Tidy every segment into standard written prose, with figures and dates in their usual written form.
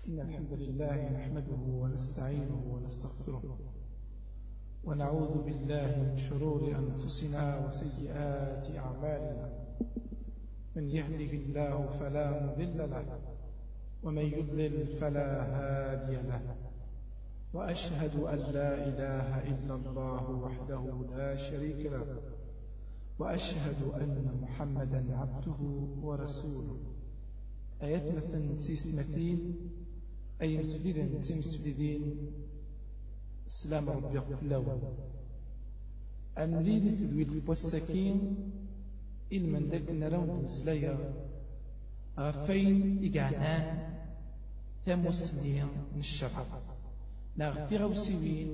إن الحمد لله نحمده ونستعينه ونستغفره ونعوذ بالله من شرور أنفسنا وسيئات أعمالنا. من يهده الله فلا مضل له ومن يضلل فلا هادي له، وأشهد أن لا إله إلا الله وحده لا شريك له، وأشهد أن محمدا عبده ورسوله. آيات مثلا سيستمثين أي مسفدين تمسفدين السلام ربي قفلوا أنريد تدويل والسكين إلمن ذاك نرون مسلايا غفين إقعنان تمسلين من الشرع نغفي غوسيوين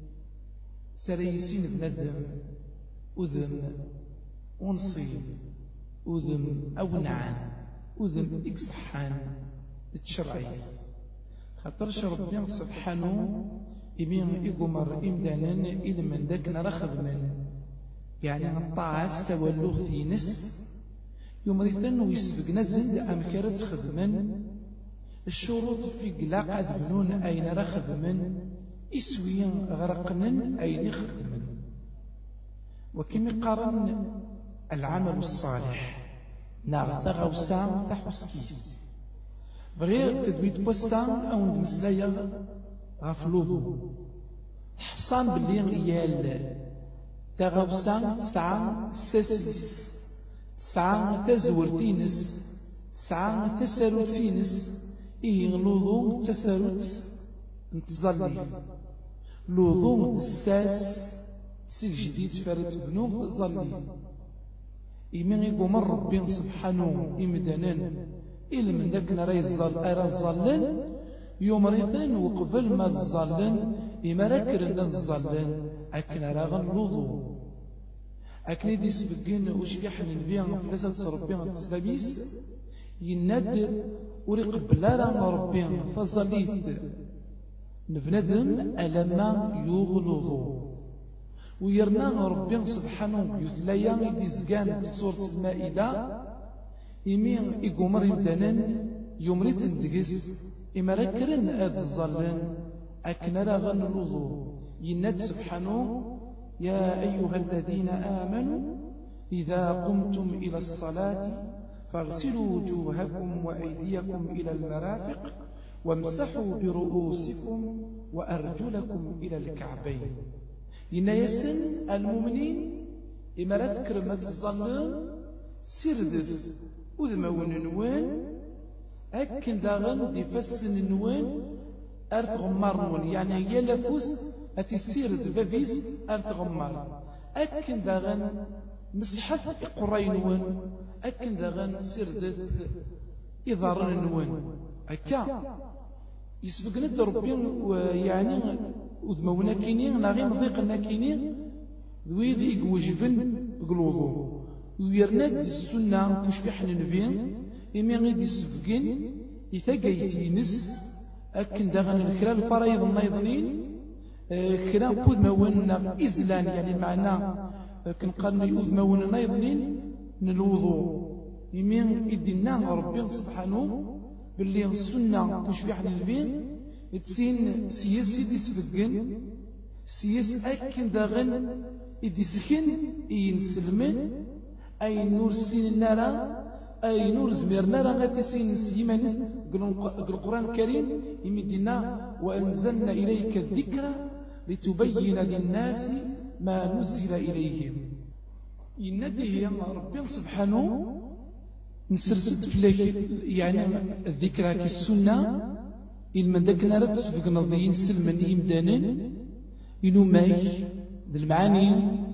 سريسين بندم أذم ونصيب أذم أو نعان أذن إكسحان تشرعي خاطرش ربي سبحانه إمين إقمر إمدانا إذا من ذاك نرخذ من يعني الطاعة تولوه ثينس يوم ريثن ويسبق نزل أمكرة خدمن الشروط في قلاق أذبنون أين رخذ من إسويا غرقنن أين خدمن وكم قارن العمل الصالح ناغ غوسام تحوسكيس بغير تدويت بوسام أو ندمسلايا غفلوضو حصان باللي غيال تغوسام تسعة ساسيس تسعة تزورتينس تسعة تساروتينس إيه لوضو تساروت نتظلي لوضو الساس سيك جديد فرد بنوم تظلي إيمان يقوم ربي سبحانه إمدانان إلا من ذاك نرى الظلن يوم ريثان وقبل ما الظلن إما راكرنا الظلن أكن راغن لوضو أكن يدي سبقين وشبيح النبي فلسة ربي تسلاميس يناد وريقبل لا ربي فظليت نبندم ألما يغلوضو ويرنا ربي سبحانه يثليا يدي زقان سورة المائدة إمي إقومر يمدانن يمريت ندقس إما ركرن أذ الظلن أكن لغن الوضوء يناد سبحانه يا أيها الذين آمنوا إذا قمتم إلى الصلاة فاغسلوا وجوهكم وأيديكم إلى المرافق وامسحوا برؤوسكم وأرجلكم إلى الكعبين. إن يسن المؤمنين إما لا تذكر ما تظلن سردف وذمون نوان أكن داغن يفسن النوان أرتغمر يعني هي لفوس أتسير دفافيس أرتغمر أكن داغن مسحف قرين نوان أكن داغن سردف إضارن نوان أكا يسبقنا ربي يعني وذمونا كينين ناغي مضيقنا كينين ذويذ يقوجفن بقلوضو ويرناد السنة تشبح ننفين إمي غيد يسفقين يثاقيتينس أكن داغن الكرا الفرايض النايضنين كرا قود مونا إزلان يعني معنا كنقارن يؤذ مونا نايضنين نلوضو إمي إدنا ربي سبحانه باللي السنة تشبح ننفين تسين سياس يدي سفقن سياس أكن داغن يدي سكن ينسلمن أي نور سين النارا أي نور زمير نارا غادي سين سيمانيس القرآن الكريم يمدنا وأنزلنا إليك الذكر لتبين للناس ما نزل إليهم. ينادي يا ربي سبحانه نسلسل فلاك يعني الذكرى كالسنة إلمن ذاك نارا تسبق نظيين سلمن يمدانن إنو ماي ذا المعاني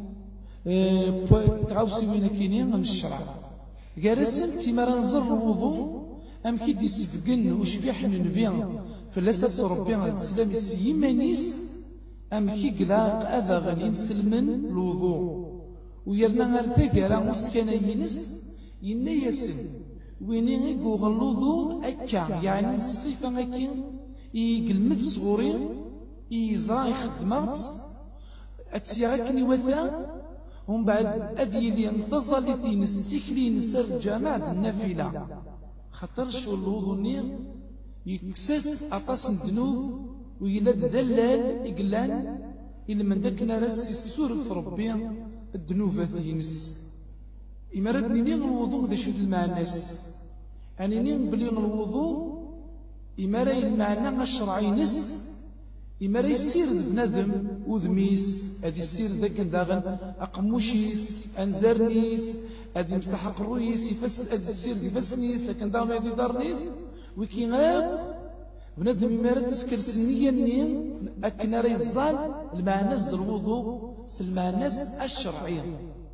تغاوسي وين كاينين من الشرع جالسن تيمار نزر الوضوء أم كيدي سفقن وشبيح نبيان فلاسة ربي على السلام السيمانيس أم كي قلاق أذا غنين سلمن الوضوء ويرنا غير ثقالا مسكنا ينس ينيسن ويني يقوغ الوضوء أكا يعني الصفة أكي يقلمد صغورين يزرع يخدمات أتسيغاكني وثا هم بعد أديلي انتصل تينس سيكلين سر جامع النافلة خطر شو الوضو يكسس أطاس الذنوب ويلاد ذلال إقلان إلا من ذاك نرس السور في ربي الذنوب ثينس إمارات نين الوضوء ذا شد المعناس يعني نين بليغ الوضوء إمارة المعنى الشرعي نس إمارة يسير بنادم وذميس هذه السير ذاك داغن أقموشيس أنزرنيس هذه مسح قرويس يفس هذه السير يفسنيس لكن داون هذه دارنيس وكي غاب بنادم إمارة تسكر سنيا نين أكن ريزال المعناس الوضوء المعناس الشرعية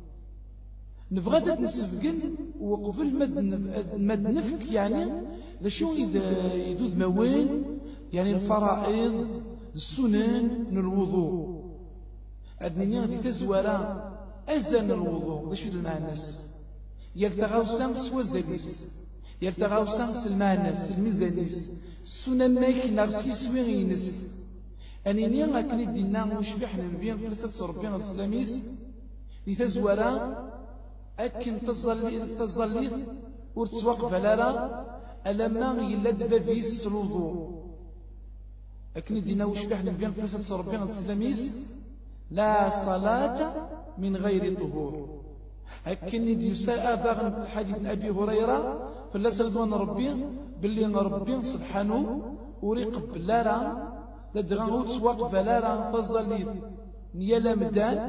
نبغى نسبقن وقف المد نفك يعني ذا شو إذا يدود موين يعني الفرائض السنن الوضوء أدنيا في تزورا أزن الوضوء ذا شو المعناس يلتغاو سانس وزليس يلتغاو سانس المعناس الميزانيس السنن مايك نارسي سويغينس أنيني أكن الدينا وشبح نبيان في لسات ربيان الإسلاميس لتزورا أكن تظليث ورتسوق فلارا ألما يلد فافيس الوضوء أكن الدينا وشبح نبيان في لسات ربيان الإسلاميس لا صلاة من غير طهور أكن يساء ضغن حديث أبي هريرة فلا سلدوان ربي باللي ربي سبحانه وريق بلارا لدغان تسواق بلارا فظليت نيالا مدان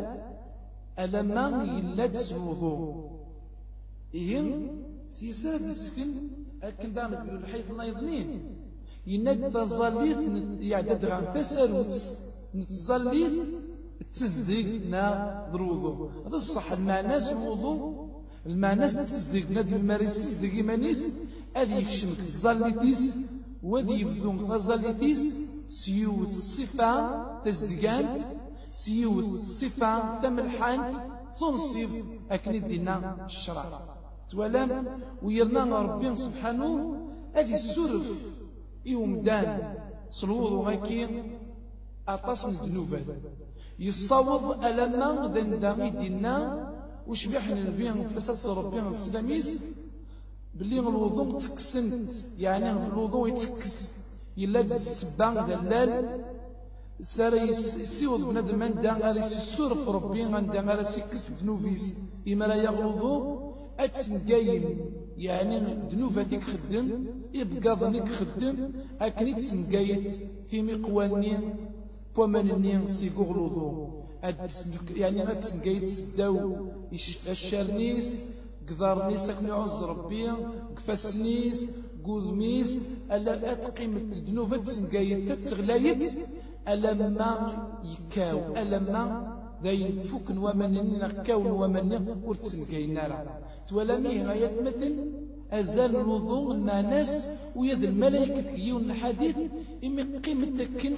ألما يلد الوضوء إيهن سيسرة السكن أكن دانك الحيث نايضنين يند تظليت يعددغان تساروت نتظليت تزديقنا الوضوء هذا الصح المعناس الوضوء المعناس تصديق نادي ماريس تصديق إيمانيس هذه يكشمك تظليتيس وذي يفذون تظليتيس سيوت الصفة تزدقانت سيوت الصفة تملحانت تنصف أكن دينا الشرع تولام ويرنا ربي سبحانه هذه السرف يوم دان صلوض وغاكي أطاسن الذنوب يصوض ألما ذن دامي دينا وشبح نبيان فلسات ربي الإسلاميس باللي الوضوء تكسنت يعني الوضوء يتكس يلاد السبان دلال سار يسيوض بنادم عندها غير يسور في ربي عندها غير يكس ذنوبيس إما لا يغلظو أتسنقايم يعني ذنوباتك خدم يبقى ظنك خدم أكني تسنقايت في مقواني ومنني سيقو غلظو يعني أتسنقايت سداو الشرنيس قدرنيس أكني عز ربي قفسنيس قوذميس ألا أتقيم الذنوب تسنقايت تتغلايت ألما يكاو ألما ذاين فوك ومنن كون ومن ورتسنقاين نارا تولامي غاية مثل أزال الوضوء الماناس ويد الملائكة يون الحديث إمي قيمة تكن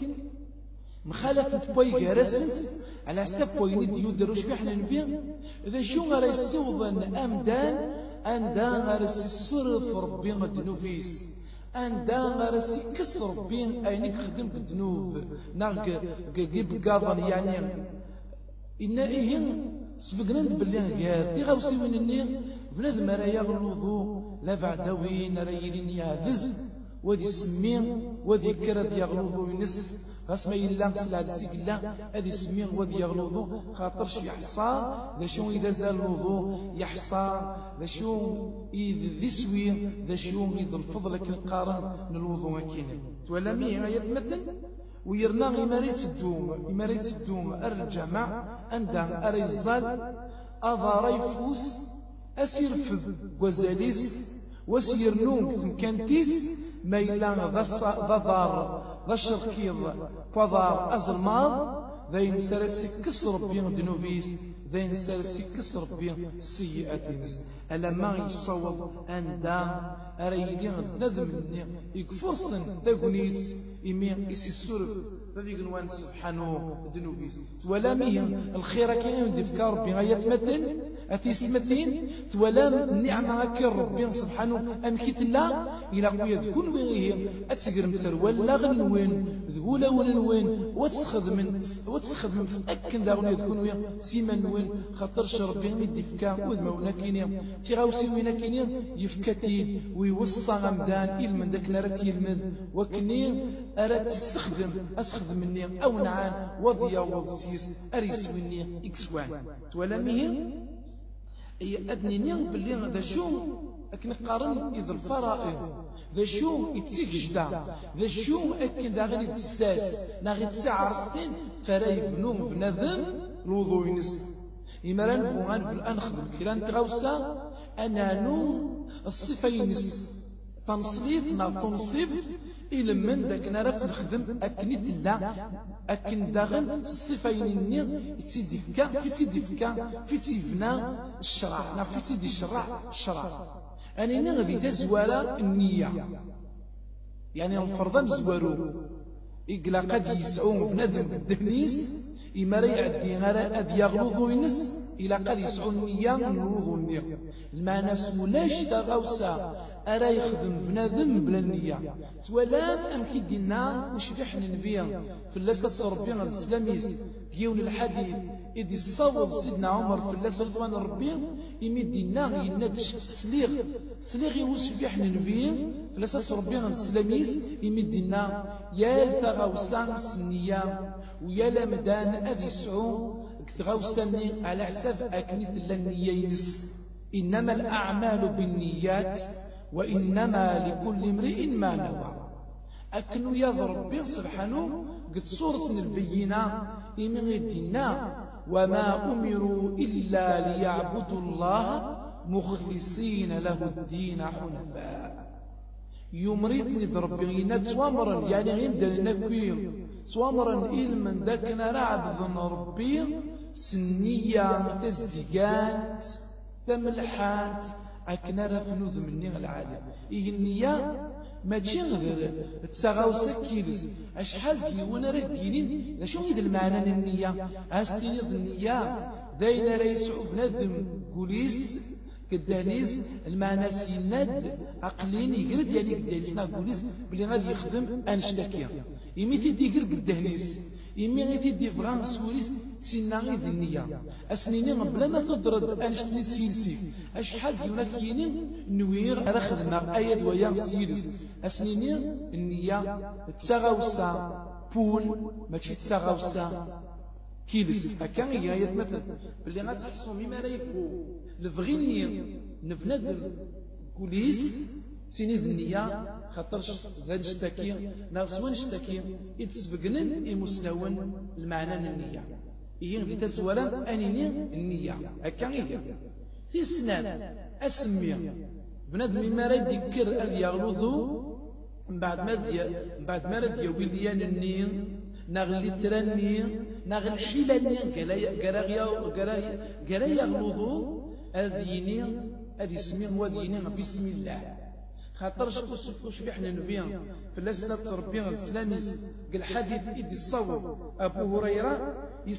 مخالفة بوي جارسنت على حساب بوي نديو دروش في حنا نبيع إذا شو غير يسوضن أمدان أندان غير يسور في ربي الدنوفيس أندان غير يكسر ربي أينك خدم بالذنوب ناق جيب قاضن يعني إن إيهن سبقنا باللي قال تي غاوسي وين النير بنادم راه يغلظو لا بعدوين راه يلين يعذز ودي سمين ودي كرد يغلظو ينس غاسما يلا سلعة سيكلا هذه سمين ودي يغلظو خاطرش يحصى ذا شو إذا زال الوضوء يحصى ذا شو إذا ذسوي ذا شو إذا الفضل كنقارن من الوضوء كاين ولا مي يتمثل ويرنا إماريت الدوم الجماع عندها أريزال أضاري فوس أسير في غزاليس وسير نوم ثمكانتيس ميلان ضار ذا الشركيض فضار أزلماض ذين سرسي كسر بين دنوفيس ذين سرسي كسر بين السيئات ألا ما يصوب أندا أريدين نذم يكفرسن تقنيت إمين يسيسورف فذيك نوان سبحانه دنوبيس ولا مية الخير كاين دي فكار بغاية مثل أتيستمتين تولام النعمة كي ربي سبحانه أم كتلا إلى قوية تكون وين أتسقر مسر ولا غن وين ذولا وين وتسخذ من تأكد داغني تكون وين سيما وين خاطرش ربي يدي فكا وذما ونا كينيا تيغاوسي وينا كينيا يفكتي ويوصى غمدان إلمن داك نارت يلمذ وكني أراد أسخذ مني أو نعان وضيا وضسيس أريس مني إكسوان تولاميه أدنيني باللي ذا شو أكن قارن إذا الفرائض ذا شو يتسيك جدا ذا شو أكن داغني تساس ناغي تسع رستين فراي بنوم بنذم الوضوء ينس إما نبغى نخدم كلا نتغوسا أنا نوم الصفة ينس تنصليت تنصيفت إلى من ذاك نارات نخدم أكني تلا أكن داغن الصفين النير تسيدي فكا في تيفنا الشرع في تيدي الشرع أنا نغذي تزوال النية يعني الفرض مزوارو إقلا قد يسعون في ندم الدهنيس إما لا يعدي غير يغلظو ينس إلا قد يسعون النية نروضو النية المعنى سولاش تغوسا أرا يخدم بنادم بلا النية سوالام أم كي دينا وش بيحن نبيا في اللاسة ربي على الإسلاميس جيون الحديث إذ الصوت سيدنا عمر في اللاسة رضوان ربي يمد دينا ينادش سليغ وش بيحن نبيا في اللاسة ربي على الإسلاميس يمد دينا يا الثغوسان سنية ويا لمدان أذي سعون غوساني على حساب أكنيت النية ينس إنما الأعمال بالنيات وإنما لكل امرئ ما نوى أكنو يضرب به سبحانه قد صورة البينة إمن الدنا وما أمروا إلا ليعبدوا الله مخلصين له الدين حنفاء يمرضني دربينا توامرا يعني عند النكوير توامرا إلمن ذاكنا رعب ربي سنية تزدقات تملحات أكنا رفنوذ مني العالم إيه النية ما تشغل تساغاوسا كيلس أشحال ديونا ردينين لا شو يد المعنى النية أستيني النية داينا ريس عفنادم قوليس كدانيس المعنى سيناد عقلين يقرد يعني كدانيس قوليس بلي غادي يخدم أنشتكي إمي تدي قرد كدانيس إمي تدي فغان سوريس سينا غيد النية أسنيني بلا ما تضرب أنشتني سيلسي أشحال ديونا كينين نوير على خدمة أيد ويا سيلس أسنيني النية تساغوسا بول ماشي تساغوسا كيلس هكا هي مثلا باللي غتحسوا مما لا يفو الفغيني نفناد كوليس سيني النية خاطرش غنشتكي ناقص ونشتكي يتسبقنن يمسلون المعنى النية هي اللي تزولا أنيني النية هكا هي في السنان أسمي بنادم ما راه يذكر أذ يغلظو من بعد ما راه يوليان النية نغلي تراني نغل حيلاني قرا يغلظو أذيني أذي سمي وديني بسم الله خاطرش كوش بيحنا نبيا في الأسنة ربينا الإسلاميس قال حديث إدي الصور أبو هريرة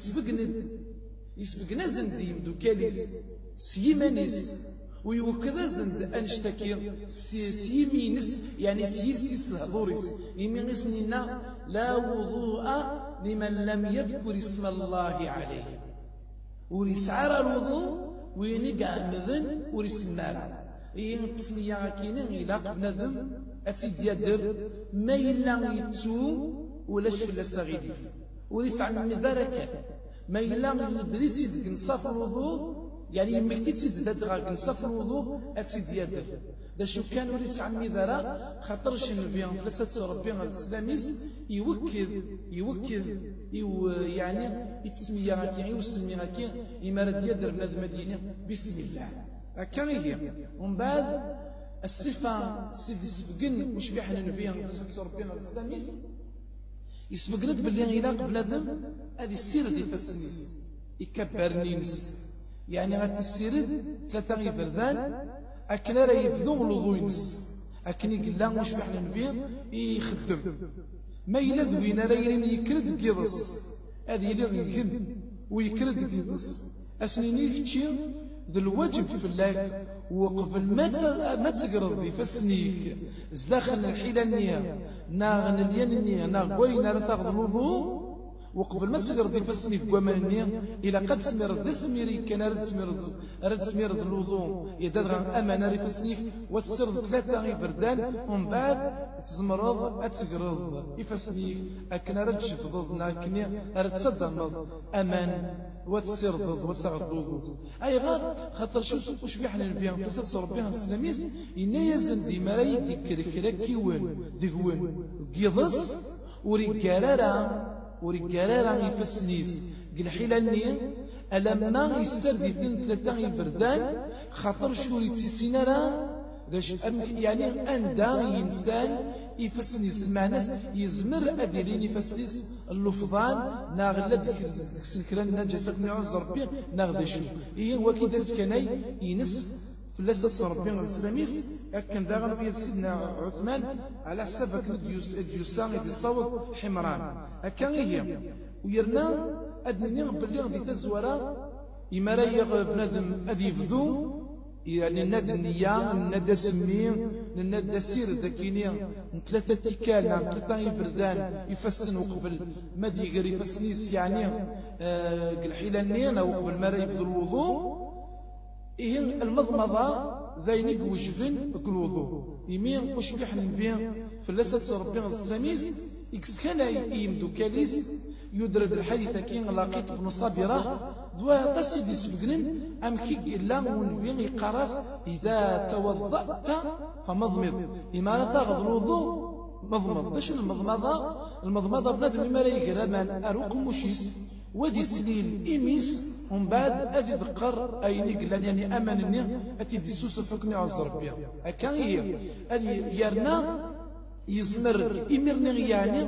يسبقنا زند يمدو كاليس سيمانيس ويوكذا زند أنشتكي سيمينس يعني سيس الهضوريس يمينس لنا لا وضوء لمن لم يذكر اسم الله عليه وريسعر الوضوء وينقع مذن وريسمار إن تسمية كينين إلى بنذم أتيد يدر ما إلا يتو ولاش فلا صغيريف وريتعمل ذلك ما إلا يدريتي ديك نصاف الوضوء يعني يمكتي تدد غاك نصاف الوضوء أتيد يدر دا شو كان وريتعمل ذلك خاطرش النبي فلسة ربي على الإسلاميز يوكل يعني يتسمية كي يوسمي كي إمارة يدر بنادم مدينة بسم الله هكا هي ومن بعد الصفة سيدي سبقن مش بيحنا نبيها نسأل ربنا على الإسلاميس يسبقنت باللي غيلاق بنادم هذه السيرة دي فالسنيس يكبرنينس يعني غات السيرة ثلاثة غيبردان أكنا راه يفذو الوضوينس أكني قلا مش بيحنا نبيها يخدم ما إلا ذوينا راه يكرد قيضس هذه اللي غيكن ويكرد قيضس أسنيني كتشي ذو الواجب فلاك وقبل ما تقرض ذي فسنيك زداخل الحيلة النية ناغن الين النية ناغوين رثاغ الوضوء وقبل ما تقرض ذي فسنيك ومن النية إلا قد سمير ذي سميري كان رد سمير ذي الوضوء يدغن أمان ري فسنيك وتسرد 3 غي بردان ومن بعد تزمرض أتقرض إفسنيك أكنا رد شفضض ناكني رد صدمض أمان وتسرض وتسعضض أي غير خاطر وش بيحنا نبيان قصة صربيها السلاميس إنا يزن دي مراي دي كركركي وين ديقوين قيضص ورجالارا يفسنيس قل حيلاني ألما يسردي 2-3 يبردان خاطر شوري تسيسينارا يعني أندا إنسان يفسنيس المعنى يزمر أديرين يفسنيس اللفظان ناغلا تكسنكران نجاسك نعوز ربي ناغدشو إيه وكذا سكني ينس فلسة صربي الإسلاميس أكن داغن بيد سيدنا عثمان على حساب ديوسان يدي صوت حمران أكن هي ويرنا أدنين باللي غدي تزورا إما بنادم أدي يفذو يعني الناد النية الناد السمين الناد السير ذاكيني 3 تيكال 3 يبردان يفسن وقبل ما ديقر يفسنيس يعني الحيلة النية وقبل ما يفذو الوضوء إيه المضمضة ذاينيك وجفن الوضوء يمين وش بيحن بين فلسة ربي الإسلاميس إكس كان يمدو كاليس يدرب الحديث كين لقيت بن صابرة دوا تسدي سبقنن أم كي إلا ونبين يقراس إذا توضأت فمضمض إما تاخذ الوضوء مضمض باش المضمضة بنادم إما لا يقرا من أروق مشيس ودي السليل إميس ومن بعد أدي ذكر أي نقل يعني أمانني أتي دي سوس فكني عزر بيها أكا هي أدي يرنا يزمر إمرني يعني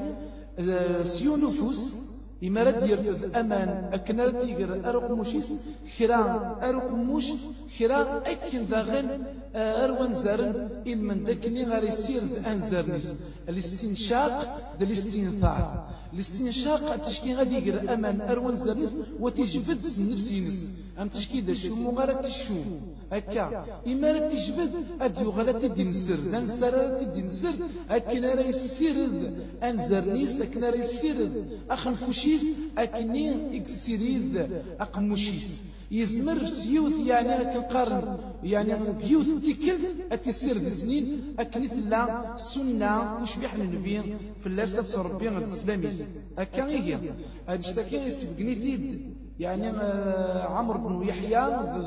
سيو نفوس إما رد يرفض أمان أكنا رد يقر أروق مشيس خيران أروق مش خيران أكن داغن أروان زارن إن من دكني غير يسير أنزارنيس الاستنشاق دا الاستنثار الاستنشاق تشكي غادي يقر أمان أروان زارنيس وتجبد نفسينس أم تشكي دا الشوم وغالة الشوم أكا إما رد تجبد أديو غالة الدين السر دان سرارة الدين السر أكنا راه يسير أنزارنيس أكنا راه يسير أخن فوشيس أكني إكسيريد أقموشيس يزمر سيوث يعني أكن قرن يعني بيوث تيكلت أتسير ذي سنين أكنت لا سنة وش بيحنا نبين في اللاسة ربينا الإسلاميس أكا هي أجتكي يسبقني تيد يعني عمرو بن يحيى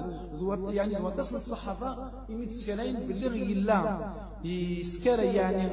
يعني وتصل الصحابة يميت سكالين باللي غيلا يسكر يعني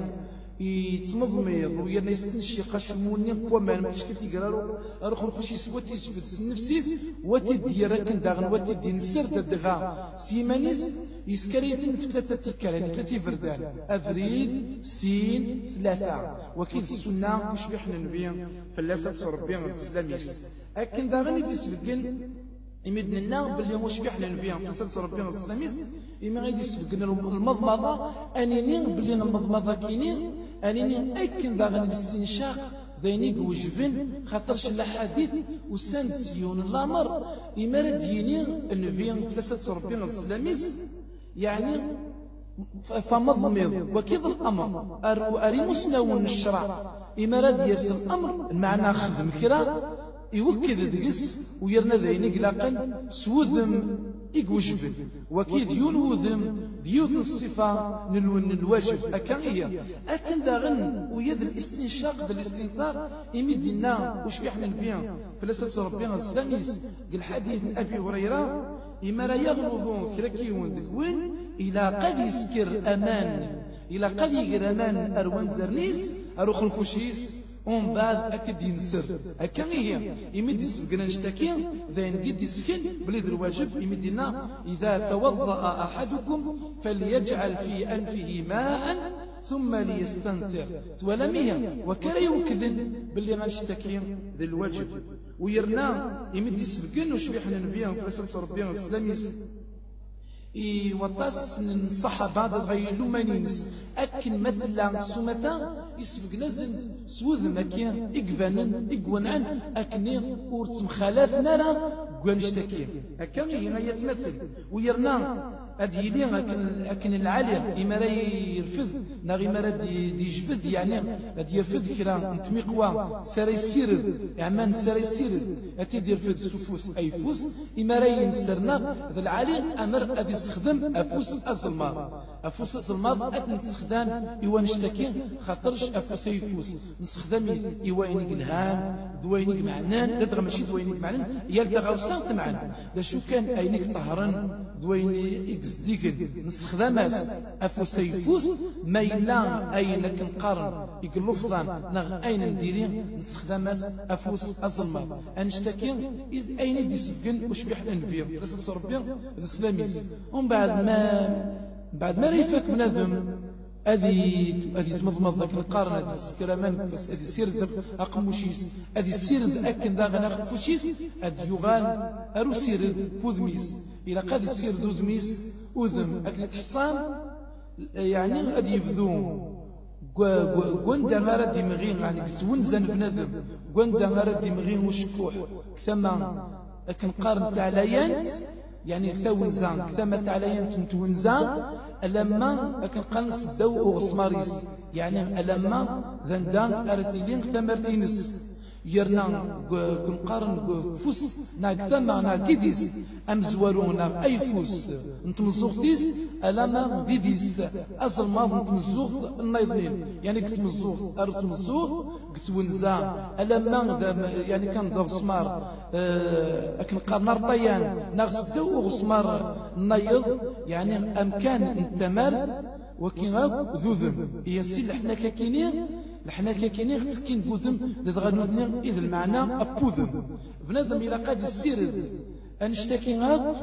يتمضمض ويرنا يستنشي قشموني وما مشكل تيقرارو اروح نخشي سواتي سبت نفسيس وتدي ركن داغن وتدي نسر دغا سيمانيس يسكريتين في 3 تيكال يعني 3 بردان افريد سين 3 وكيل السنه مش بيحنا نبي فلاسه ربي الاسلاميس لكن داغن يتسبقن يمدنا لنا باللي واش بيحنا نبيان قصه ربي الاسلاميس إما غادي يسبقنا المضمضه انيني باللي المضمضه كاينين انيني اكن داغن الاستنشاق داينيك وجفن خاطرش الحديث وسند سيون الامر إما راه ديني النبيان قصه ربي الاسلاميس يعني فمضمض وكذا الامر اري مسنون الشرع إما راه ديس الامر المعنى خدم كرا يوكد دقس ويرنا ذينيك لاقن سوذم إقوجب وكيد ينوذم ديوث الصفة نلون الواجب أكن هي أكن داغن ويد الاستنشاق دا الاستنثار يمدنا وش بيحنا البيان فلسة ربنا الإسلاميس قال حديث أبي هريرة إما لا يغلظون كراكيون دكوين إلى قد يسكر أمان إلى قد يقر أمان أروان زرنيس أروخ الخشيس ومن بعد أكد ينسر أكا هي يمد يسبقنا نشتكي ذين قد يسكن بليذ الواجب يمدنا إذا توضأ أحدكم فليجعل في أنفه ماء ثم ليستنثر ولمية وكلا يوكذن باللي غنشتكي ذي الواجب ويرنا يمد يسبقنا وشبيحنا نبيا وفلسة ربينا الإسلاميس وطاس الصحابة غيلو مانينس أكن مثلا سمتا يسبق نزل سوذ مكان إقفانا إقوانان أكني ورتم خلاف نرى نشتكي هكا هنا يتمثل ويرنا أديلي أكن العالي إما راه يرفض ناغي ما راه يجبد يعني أدي يرفض كرا نتميقوا ساري السيرد عمان ساري السيرد أتي يرفض سفوس أي فوس إما راه ينسرنا هذا العالي أمر أدي يستخدم أفوس أفوس الظلمات أد نستخدم إوا نشتكي خاطرش أفوس يفوس نستخدم إوا إنك الهان دوينيك معنان دادغ ماشي دوينيك معنان يالتا غاوسا معنا دا شو كان أينك طهرن دويني إكس ديكن نستخدماس أفوس يفوس ما إلا أينك نقارن يقلفضان نغ أين نديرين نستخدماس أفوس الظلمات أنشتكي أين دي سبقن وشبيح النبي رسول ربي الإسلاميز ومن بعد ما ريفك بنادم أدي تمضمض ذاك القارن أدي سكرامان فس أدي سيرد أقموشيس أدي سيرد أكن داغن أقفوشيس أدي يغال أرو سيرد بوذميس إلا قاد سيرد وذميس أذم أكن تحصان يعني أدي يفذو قوندا غارة دمغين يعني كتونزن بنادم قوندا غارة دمغين وشكوح كثما أكن قارن تاع لايانت يعني ثونزان كثما تاع لايانت نتونزان ألما أكن قنص الدو وغصماريس يعني ألما ذندان أرثيلين ثمرتينس يرنا كنقارن فوس ناك ثما ناكيديس أمزورونا أي فوس نتمزوغتيس ألما ديديس أصل ما نتمزوغ النايضين يعني كتمزوغ أرتمزوغ كتونزا ألما يعني كان دو غصمار أكن قارن رطيان ناغس الدو وغصمار النايض يعني أمكان انتمال وكين ذوذم يسي لحنا كاكينين لحنا كاكينين تسكين بوذم لدغنودنا إذ المعنى أبوذم بنادم إلا قاد السيرد أنشتكي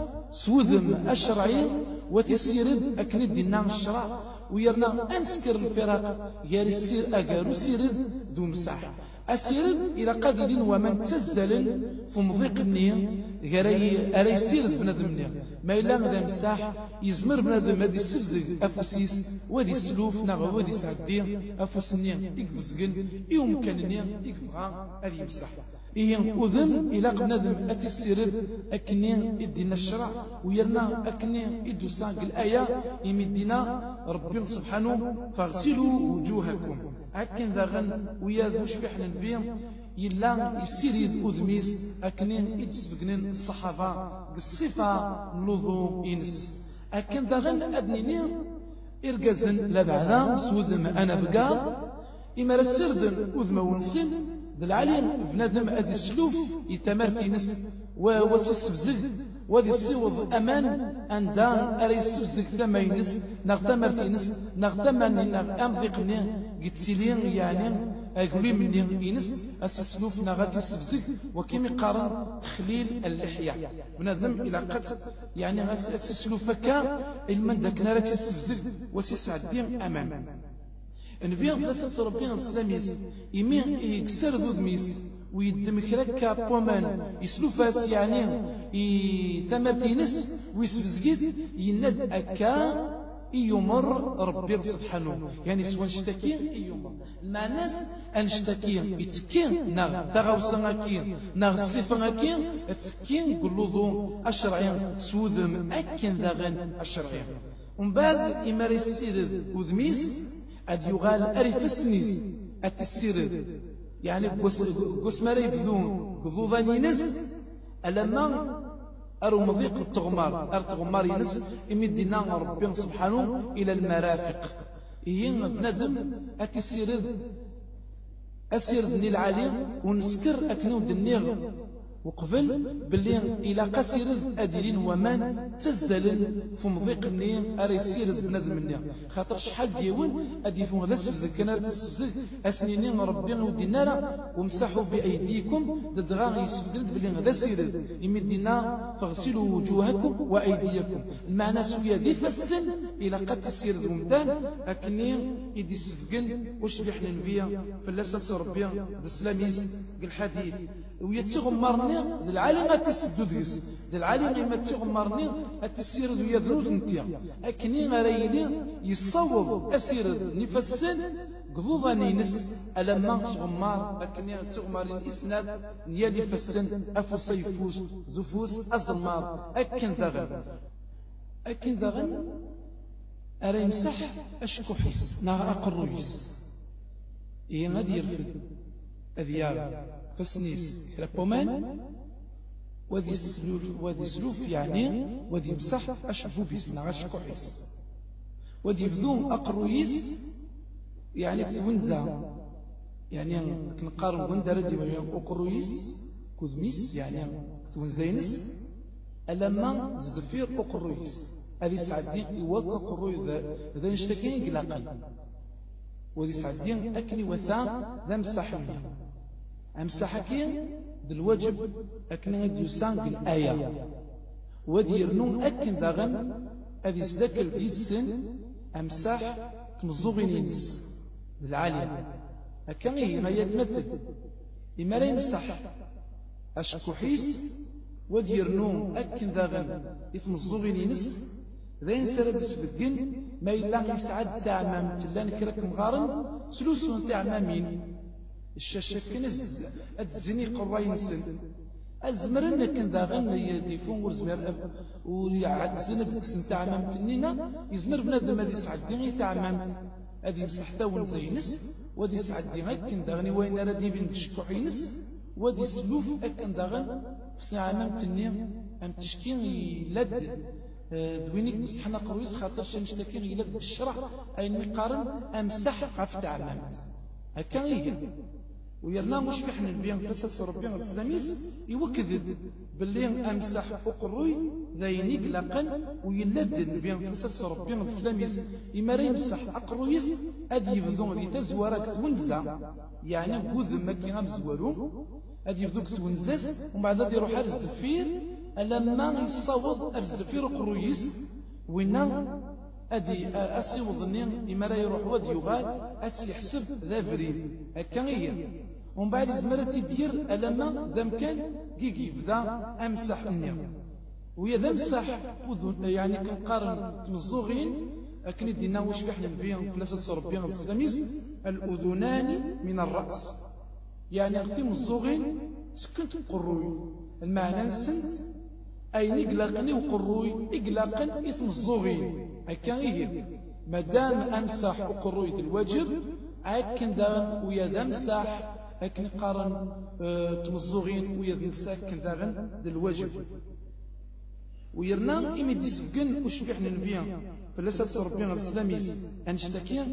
سوذم الشرعي وتسيرد أكند دينا الشرع ويرنا أنسكر الفراق يا السير أجارو سيرد ذو مساح أسيرد إلى قادرين ومن تزل فمضيق النية أري سيرد بنادم النية ما إلا غدا مساح يزمر بنادم هادي السفزق أفوسيس وادي السلوف نغا وادي سعدي أفوس النية يكفزقن يوم كان النية يكفغا هادي مساح إيه أذن إلى بنادم أتي السيرد أكني إدينا الشرع ويرنا أكني إدو ساق الآية يمدينا ربي سبحانه فاغسلوا وجوهكم أكن ذاغن وياذو شبيح النبي إلا يسيريد أذميس أكني إدسبقنين الصحابة بالصفة نلوذو إنس أكن ذاغن أدنيني إرقزن لبعضا سودم أنا بقى إما رسردن أذم ونسن بالعليم بنادم أدي السلوف يتمرثي نس وتستفزق وادي الصوض أمان أندان أري السفزق ثمينس نغتمرتي نس نغتمني أمضيقني قتلين يعني أقولي مني إنس أسسلوف نغاتي السفزق وكيمي قارن تخليل اللحية بنادم إلى قد يعني أسسلوف كا المن داك نارتي السفزق وسيسعدين أمان نبيان فلسة ربنا السلاميس يمين يكسر ذو دميس ويدمكرك بومان يسلوفاس يعني ثمرتينس ويسفزقيت يند أكا يمر ربي سبحانه يعني سوى نشتكي يمر المعناس أنشتكي يتكين ناغ تغوصناكين ناغ الصفناكين تكين قلوضو الشرعين سوذم أكين ذاغن الشرعين ومن بعد إماري السيد وذميس أد يغال أريف السنيس التسيرد يعني قس مري بذون قضوضان ينس ألما أرو مضيق التغمار أرتغمار ينس إمدنا ربي سبحانه إلى المرافق إيه بندم التسيرد أسيرد للعالي ونسكر أكنو دنيغ وقبل باللي إلى قصير أديرين ومن تزل فمضيق النيم أري سيرد بنادم النيم خاطر شحال ديون أديفون هذا السفزك كانت السفزك أسنينين ربي ودينا ومسحوا بأيديكم ددغا يسفدلد باللي هذا سيرد يمدينا فاغسلوا وجوهكم وأيديكم المعنى سويا ذي فالسن إلى قد السيرد ومدان أكني يدي السفقن وشبيح لنبيا فلسة ربي بالسلاميس الحديث ويتغمرني للعالم أتسددس للعالم ما تغمرني أتسيرد ويدرود انتيا أكني غريني يصوب أسيرد نفسن قضوضا نينس ألما تغمار أكن تغمار الإسناد نيالي فسن أفو صيفوس ذفوس أزمار أكن ذغن أرى يمسح أشكحيس نغا أقرويس غادي يرفد أذياب فسنيس كرابومان وذي سلوف يعني وذي يمسح أشبوبيس نغا أشكحيس وذي يفذوم أقرويس يعني كتونزا يعني كنقارن وين دردي وين أقرويس كذميس يعني كتونزينس ألما زدفير أقرويس هذه سعدين يوقع قروي ذا نشتكين قلاقا وذي سعدين أكني وثام ذا مسحني أمسحكين ذا الواجب أكني ديوسان الآية وذي يرنون أكن ذاغن هذه سدكل في السن أمسح تمزوغينينس بالعالية أكني ما يتمثل إما لا يمسح أشكحيس وذي يرنون أكن ذاغن يتمزوغينينس ذين سرد سبقن ما إلا يسعد تعمام تلان كراك مغارن سلوسون تعمامين الشاشة كنز أتزني قراين سن أزمرنا كن داغن يديفون ورزمر ويعد سند كسن تعمام تنينا يزمر بنادم هذه يسعد ديني تعمام هذه مسحتا ونزينس ودي يسعد ديني كن داغني وين ردي بين شكوحينس ودي سلوف أكن داغن في تعمام تنين أم تشكين يلد دوينيك مسحنا قرويس خاطر شنشتكي غيلات بالشرع أي نقارن أمسح عف تعمامت هكا هي ويرنا مش بحنا البيان فلسة ربيان الإسلاميس يوكذب باللي أمسح أقروي ذينيك لقن ويلد البيان فلسة ربيان الإسلاميس إما يمسح أقرويس أدي يبذون ذي تزوارك تونزا يعني قوذ مكي غمزوارو أدي يبذوك تونزاس ومن بعد ذي يروح أرز دفير لما يصوض أرزدفير قرويس وينا أدي أصيوض النين إما لا يروح ود يغال أتسي يحسب ذا فريد هكا هي ومن بعد زمرت تدير لما ذا مكان كيكي ذا أمسح النين ويا ذا مسح يعني كنقارن تمزوغين أكن دينا واش بحنا نبيان بلاصة ربيان الإسلاميس الأذنان من الرأس يعني غثي مزوغين سكنت قروي المعنى نسنت أي نقلقني وقروي إقلاقا إثم الزوغين هكا هي مادام أمسح وقروي الواجب أكن داغن ويا ذا مسح أكن قارن تمزوغين ويا ذا مسح كن داغن الواجب ويرنا إمي ديسفقن وش بيحنا نبيان فلسة ربنا الإسلاميس أنشتكي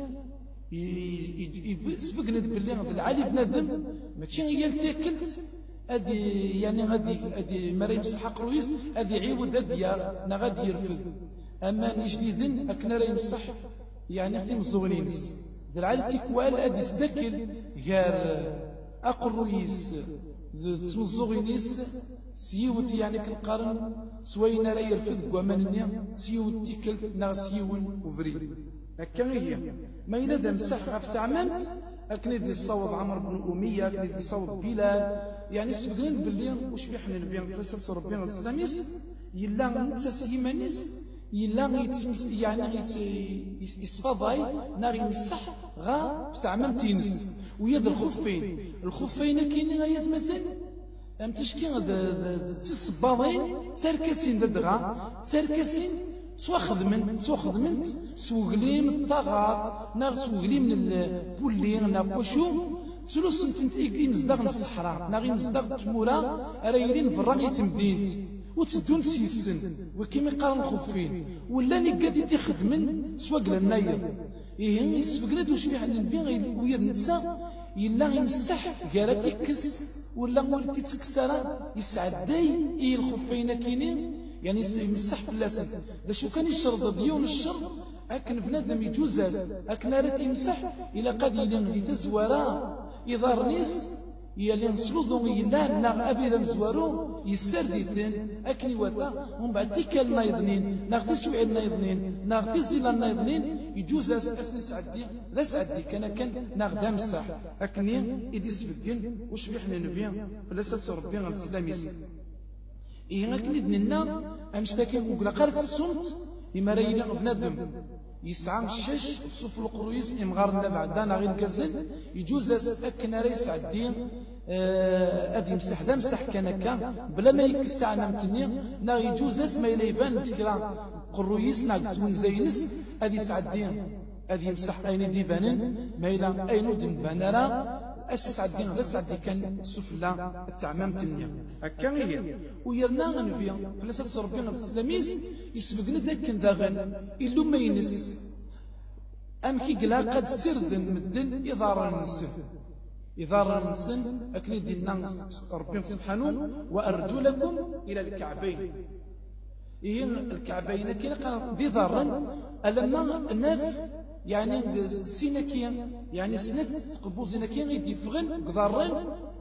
يسبقنا باللي العالي بنادم ماشي هي التاكلت أدي يعني غادي مريم صح قرويس أدي عيود أديا نا غادي يرفض أما نجديدن أكنا راي صح يعني أختي مزوغنينس ذا العالي تيكوال أدي سدكل غير أقرويس تمزوغينيس سيوت يعني كنقارن سوينا لا يرفض ومنني سيوت تيكل نا سيون وفري هكا هي ما ينادى مسح غف تعممت أكن دي الصوت عمرو بن أمية أكن دي الصوت بلال يعني سبقنا باللي وش بيحنا نبيان فلسفة ربنا الإسلاميس يلا نتسس يمانيس يلا يعني يصفضاي ناغي مسح غا بتعمم تينس ويد الخفين كاينين غايات مثلا أم تشكي تصباضين تركسين ددغا تركسين سوا خدمنت سوغليم الطاغات ناغ سوغليم من البولين ناغ وشو سلوس انت ايكلي مزدغ من الصحراء ناغي مزدغ تمورا رايرين برا تمدينت وتدون سيسن وكيما قارن خفين ولا نقادي تخدمن سوا قلا الناير إيه يسبقنا واش بيها النبي ويا النساء يلا يمسح كارا تكس ولا مول تيتكسرا يسعداي إيه الخفين كاينين يعني يمسح في اللسان دا شو كان يشرط ديون الشرط أكن بنادم يجوزاز أكن راه يمسح إلا قد يلين تزورا إذا رنيس يلين سلوذو يلا ناغ أبي ذا مزوارو يسرديتن أكني وثا ومن بعد تيكا النايضنين ناغ تسوعي النايضنين ناغ تزيل النايضنين يجوزاز أسني سعدي لا سعدي كان ناغ دا مسح أكني إدي سبقين وش بيحنا نبيا فلا سلسل ربينا الإسلامي إيه أكني دننا أنشتاكي وقلا قارت الصمت إما راينا بنادم يسعى الشش صوف القرويس إمغارنا بعدنا غير كزن يجوز أكن ريس عدين أدي مسح ذا مسح كان بلا ما يكستعنا متنيا نا يجوز ما يليبان تكرا قرويس ناقصون زينس أدي سعدين أدي مسح أين ديبانن ما يلا أين ودن بانرا أسس عدين غس عدي كان سفلا التعمام تنيا هكا هي ويرنا غنبيا فلسات ربنا السلاميس يسبقنا داك داغن إلو ما ينس أم كي قلا قد سردن مدن إضارة النسن إضارة النسن أكني دينا ربنا سبحانه وأرجلكم إلى الكعبين إيه الكعبين كي قال دي ضارا ألما ناف يعني سينكيا يعني سنة قبوزينكيا غيدي فغن قضارين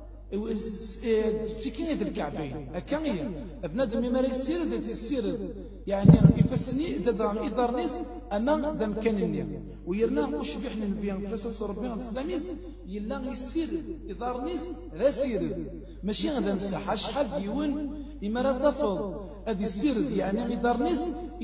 تكين هذا الكعبين هكا هي بنادم ما يسير ذات السير يعني يفسني دام إدارنيس أما دام كان النية ويرنا وش بيحنا نبيان فلسفة ربنا الإسلاميز يلا يسير إدارنيس لا سير ماشي غدا مساحة شحال ديون إما لا تفض هذه السير يعني إدارنيس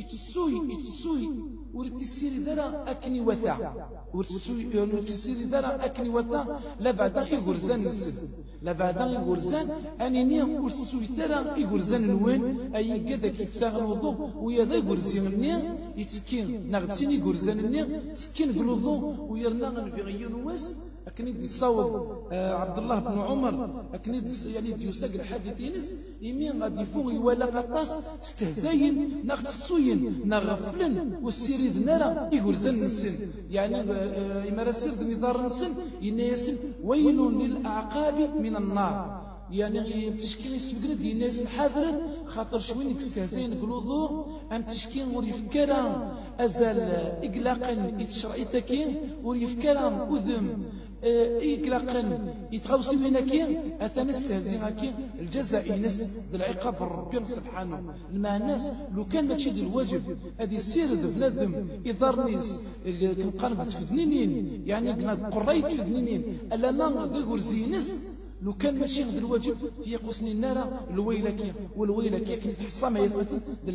يتسوي ورد السير دارا أكني وثا ورد السير دارا أكني وثا لا بعد يغرزان السد لا بعد يغرزان أني نيا ورسوي ترى يغرزان الوين أي كذا كيتساغ الوضوء ويا ذا يغرزين النيا يتسكين نغتسين يغرزان النيا تسكين الوضوء ويرنا غنبغيون واس أكني يصاوب عبد الله بن عمر أكني يعني يساق الحديث ينس يمين غادي فوق يولا غطاس استهزاين نغتسوين نغفلن والسيريد نرى يقول زن السن يعني إما سير نظار السن يناسن ويل للأعقاب من النار يعني تشكيل يسبقنا دي الناس الحاضرة خاطر شوين استهزاين قلوضو أم تشكيل وريفكرا أزال إقلاقا يتشرعيتكين وريفكرا أذم إقلاقا يتغوصي وينكين أتنستهزينكين الجزاء ينس ذي العقاب ربي سبحانه مع الناس لو كان ما تشد الواجب هذه السير بنادم إضارنيس كنقان بتفدنينين يعني قريت فدنينين ألا ما ذي غرزينس لو كان ماشي غير الواجب تيقصني النار الويلكية والويلكية كي تحصى ما يثبت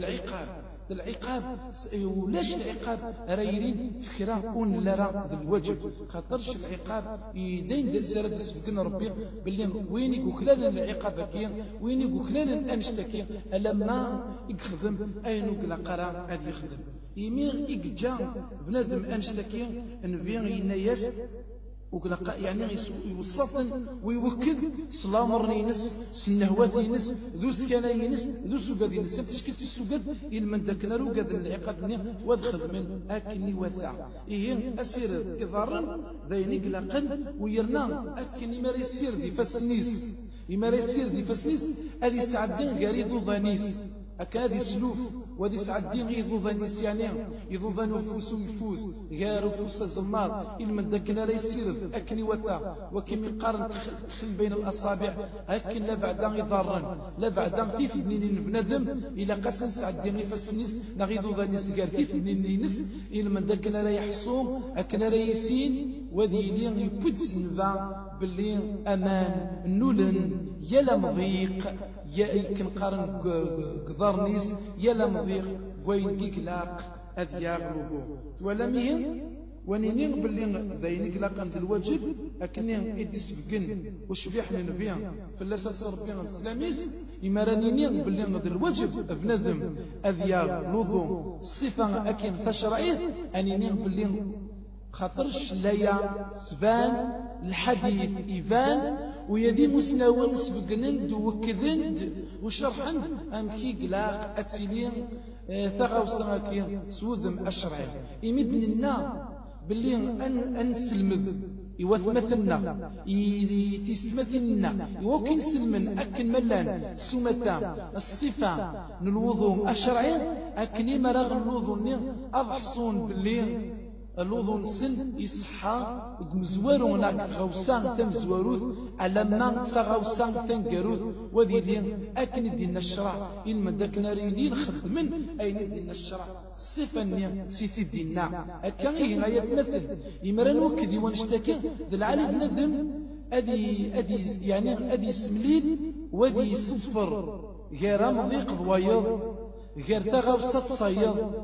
العقاب ولاش العقاب رايرين فكرة ون لا راه الواجب خاطرش العقاب يدين دير سرد سبقنا ربي باللي وين يقولان العقاب كيا وين يقولان الانشتكي لما يخدم اينو كلا قرا غادي يخدم يمين يجا بنادم انشتكي نفين ينايس وكلا يعني يوصفن ويوكد سلامر ينس سنهوات ينس ذو سكانا ينس ذو سوقاد ينس تشكل السوقاد من ذاك الروقاد العقاد وادخل من اكني وثع إيه اسير اضارا ذينيك لقن ويرنا اكني ما يسير دي فسنيس ما يسير دي فسنيس هذه سعدين غريدو ضانيس أكاد سلوف ودي سعدين يضوض نسيانين يضوض نفوس ويفوز غير فوس الزمار إلمن ذاكنا لا يسير أكني وثا وكم يقارن تخل بين الأصابع أكن لا بعدا يضارن لا بعدا كيف بنين بنادم إلى قسن سعدين يفسنيس نغيضوض نسيار كيف بنين نس إلمن ذاكنا لا يحصوم أكنا لا يسين وذي لين يبدس نفا باللي أمان نولن يلا مضيق يا كنقارن قدرنيس يلا مضيق وين كيكلاق أذياغ لوبو ولا مين ونينين باللي ذينك لاقن الواجب أكنين إدي سبقن وش بيحنا نبيان فلاسات ربيان الإسلاميس إما رانينين باللي الواجب بنذم أذياغ لوضو الصفة أكين تشرعيه أنينين باللي خاطرش ليا سبان الحديث إيفان ويدي مسناون سبقنند وكذند وشرحند أم كي قلاق أتسيلين ثغوصا كي سودم أشرعي يمدن لنا باللي أنسلمذ يوثمثلنا تستمثلنا يوكن سلمن أكن ملان سمتا الصفة نلوضو أشرعي أكني مرغ اللوضو أضحصون باللي اللوضون سن يصحى مزوارو هناك غوسان تم زواروث على ما تغوسان تنقروث وذي لين أكن دينا الشرع إن من ذاك ناريني نخدمن أين دينا الشرع صفة سيتي دينا أكان إيه غاية مثل يمرن وكذي ونشتكي ذا العالي بنذم أدي يعني أدي سملين وذي صفر غير مضيق ضويض غير تغوسة تصيض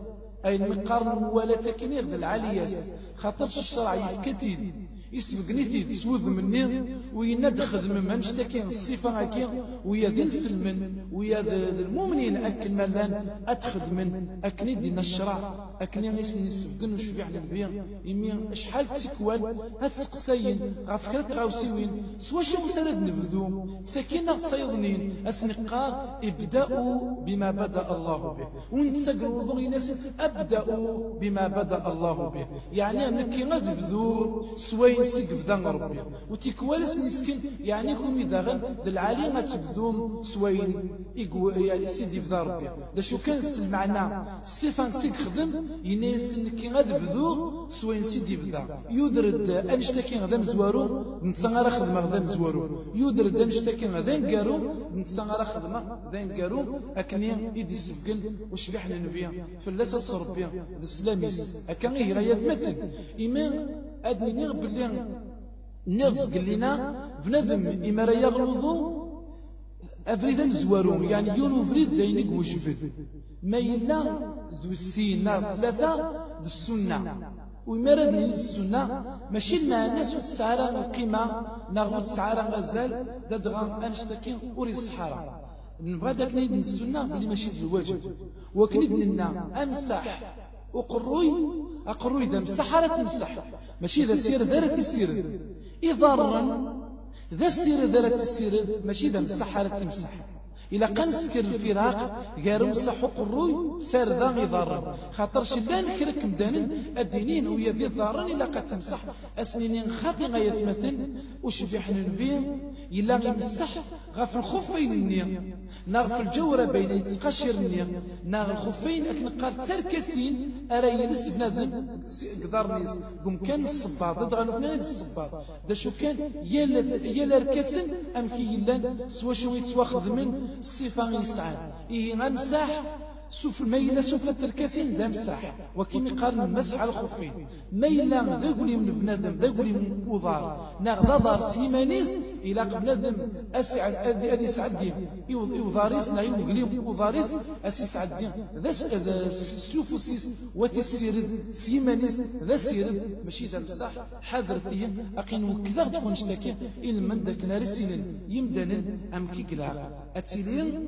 أي المقارن ولا تكنير ذا العاليات خاطرش الشرع يفكتيد يسبقنيتي تسوذ مني ويند خدم من نشتكي الصفة هكي ويا ذي نسلمن ويا المؤمنين أكل ملان أتخذ من أكني دينا الشرع أكني غيسني سبقن وشبيع للبيع يمين شحال تسكوال هتسقسين غفكرت غاوسيوين سوا شو سرد نبذو سكينة صيضنين أسنقار ابدأوا بما بدأ الله به ونتسقروا ضغي ناس أبدأوا بما بدأ الله به يعني أنك غذبذو سوين سقف ذا ربي وتيكوالس نسكن يعني كومي داغن العالي ما تبذوم سوين يعني سيدي في ذا ربي دا شو كان المعنى الصفة نسيك خدم يناس انك غذبذو سوين سيدي في ذا يدرد انشتكي غدا مزوارو نتسغر خدمة غدا مزوارو يدرد انشتكي غدا نقارو نتسغر خدمة غدا نقارو أكني يدي السبقن وشبيحنا نبيا فلاسة صربيا ذا السلاميس أكن غيه غاية مثل إيمان أدني نغب اللي نغزق لنا بنادم إما راه يغلظو أفريدا مزوارو يعني يونو فريد داينك وشفد ما إلا ذو السينة ثلاثة ذو السنة وإما راه نيل السنة ماشي مع الناس وتسعى القيمة ناغو تسعى غزال دادغا أنشتكي وري الصحارى نبغى داك نيد السنة اللي ماشي بالواجب وكنيد لنا أمسح أقروي ذا مسح راه تمسح ماشي ذا السير دارت السير إضارا ذا السير دارت السير ماشي ذا مسح راه تمسح إلا كان سكر الفراق غير مسح قروي سار ذا إضارا خاطرش لا نكرك مدانن الدينين ويا ذي ضارا إلا قد تمسح أسنين خاطي غاية مثل وشبيح نبيه إلا يمسح غاف الخفين النية ناغ في الجورة بين يتقشر النية ناغ الخفين أكن قال تركسين أرى يلس بنادم قدار نيس قم كان الصباط ضد بنادم الصباط دا شو كان يلا ركسن أم كي يلان سوا شو يتواخذ من الصفة يسعى إيه غمسح سوف الميلة سوف التركاسين دا مساح وكيما يقارن المسح على الخفين ميلة ذا قولي من بنادم ذا قولي من وضار ناغ دار سيمانيس إلا بنادم أسعد أدي سعدين يوضاريس لا يوغلي وضاريس أسي سعدين ذا سلوفوسيس وتسيرد سيمانيس ذا سيرد ماشي ذا مساح حاضر فيه أقين وكذا تكون اشتكي إن من ذاك نارسين يمدن أم كيكلا أتسيلين